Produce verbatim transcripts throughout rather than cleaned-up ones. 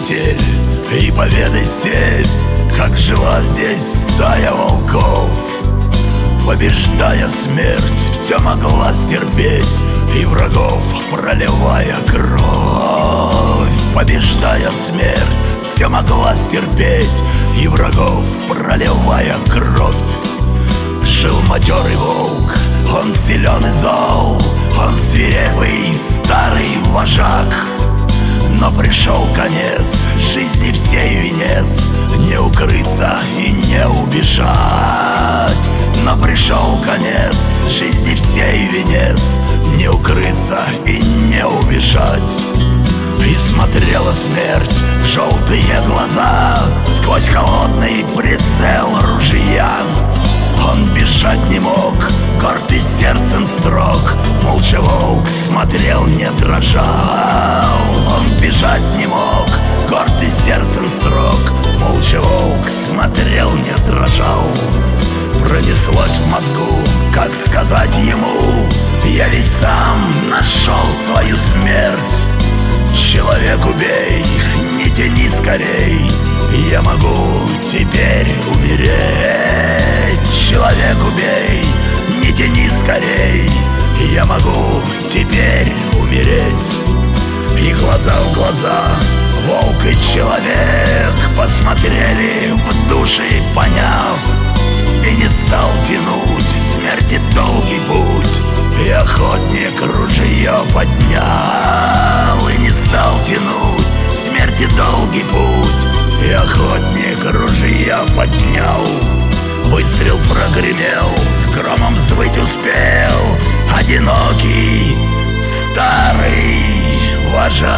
метель, и поведай, степь, как жила здесь стая волков. Побеждая смерть, все могла стерпеть, и врагов проливая кровь. Побеждая смерть, все могла стерпеть, и врагов проливая кровь. Жил матерый волк, он силен и зол, он свирепый старый вожак. Но пришел конец, жизни всей венец, не укрыться и не убежать. Но пришел конец, жизни всей венец, не укрыться и не убежать. И смотрела смерть в желтые глаза сквозь холодный прицел ружья. Он бежать не мог, гордый сердцем строг, молча волк смотрел, не дрожал. Он бежать не мог, гордый сердцем строг, молча волк смотрел, не дрожал. Пронеслось в мозгу, как сказать ему: я ведь сам нашел свою смерть. Человек, убей, не тяни скорей, я могу теперь умереть. Человек, убей, не тяни скорей, я могу теперь умереть. И глаза в глаза волк и человек посмотрели в души, поняв, и не стал тянуть смерти долгий путь, и охотник ружье поднял. И не стал тянуть смерти долгий путь, и охотник ружье поднял. Выстрел прогремел, с громом взвыть успел одинокий старый вожак.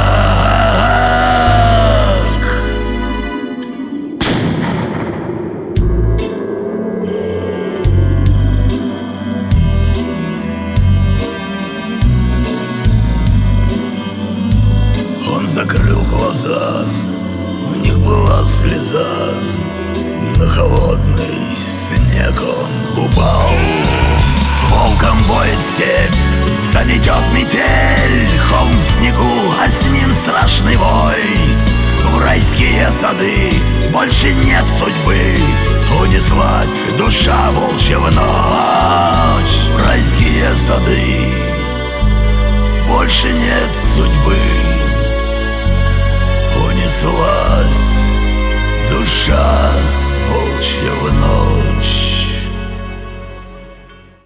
Он закрыл глаза, в них была слеза, на холодный снег он упал. Волком воет степь, заметет метель, холм в снегу, а с ним страшный вой. В райские сады больше нет судьбы, унеслась душа волчья в ночь. В райские сады больше нет судьбы, унеслась